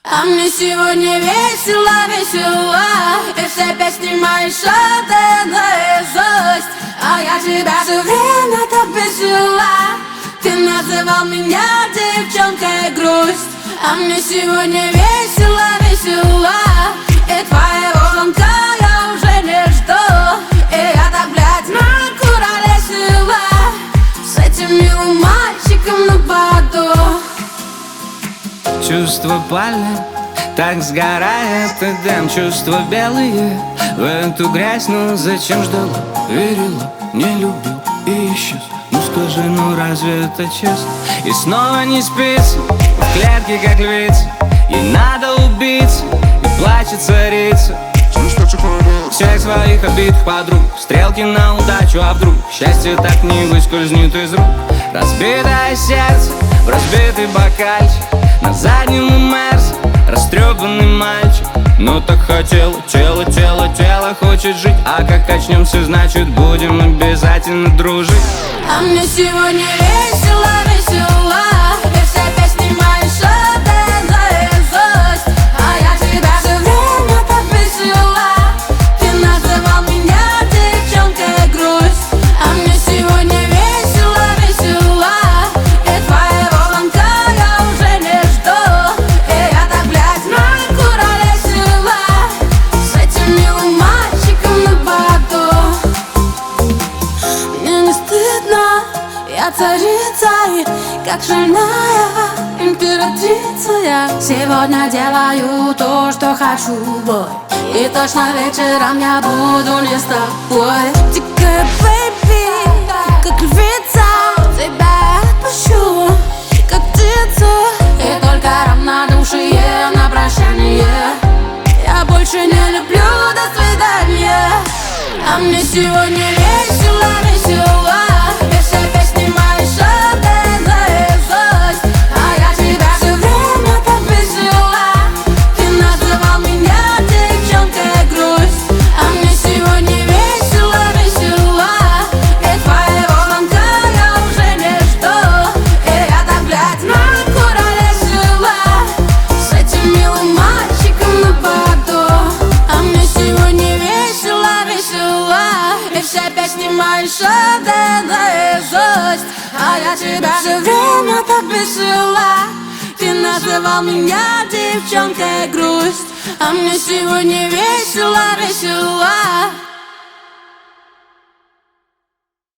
А мне сегодня весело, весело, и все песни мои шоты наизусть. А я тебя все время так весела. Ты называл меня девчонкой грусть. А мне сегодня весело, весело, и твоего звонка я уже не жду. И я так, блядь, на курале села с этим милым мальчиком на боду. Чувства палят, так сгорает и дым. Чувства белые в эту грязь. Ну зачем ждала, верила, не любил и исчез. Ну скажи, ну разве это честно? И снова не спится, в клетке как львица. Ей надо убиться, и плачет царица. Всех своих обидных подруг, стрелки на удачу, а вдруг счастье так не выскользнет из рук. Разбитое сердце в разбитый бокальчик, на заднем у Мерса растрепанный мальчик. Ну так хотел, тело, тело, тело хочет жить. А как очнемся, значит будем обязательно дружить. А мне сегодня весело, весело, и все песни мои шоты наизусть. А я тебя все время так весела. Ты называл меня девчонкой грусть. А мне сегодня весело, весело, и твоего звонка я уже не жду. И я так, блядь, на курале села с этим милым мальчиком на боду. Мне не стыдно, я царица, и как шальная императрица я сегодня делаю то, что хочу, бой. И точно вечером я буду не с тобой. Дикая бэйби, как львица, тебя отпущу, как птицу. И только равнодушие на прощание. Я больше не люблю, до свидания. А мне сегодня весело, весело, и все песни мои шоты наизусть. А я тебя все время так весела. Ты называл меня девчонкой грусть. А мне сегодня весело, весело, и твоего звонка я уже не жду. И я так, блядь, на курале села с этим милым мальчиком на боду. А мне сегодня весело, весело, и все песни мои шоты наизусть. А я тебя все время так весела. Ты называл меня девчонкой грусть. А мне сегодня весело, весело.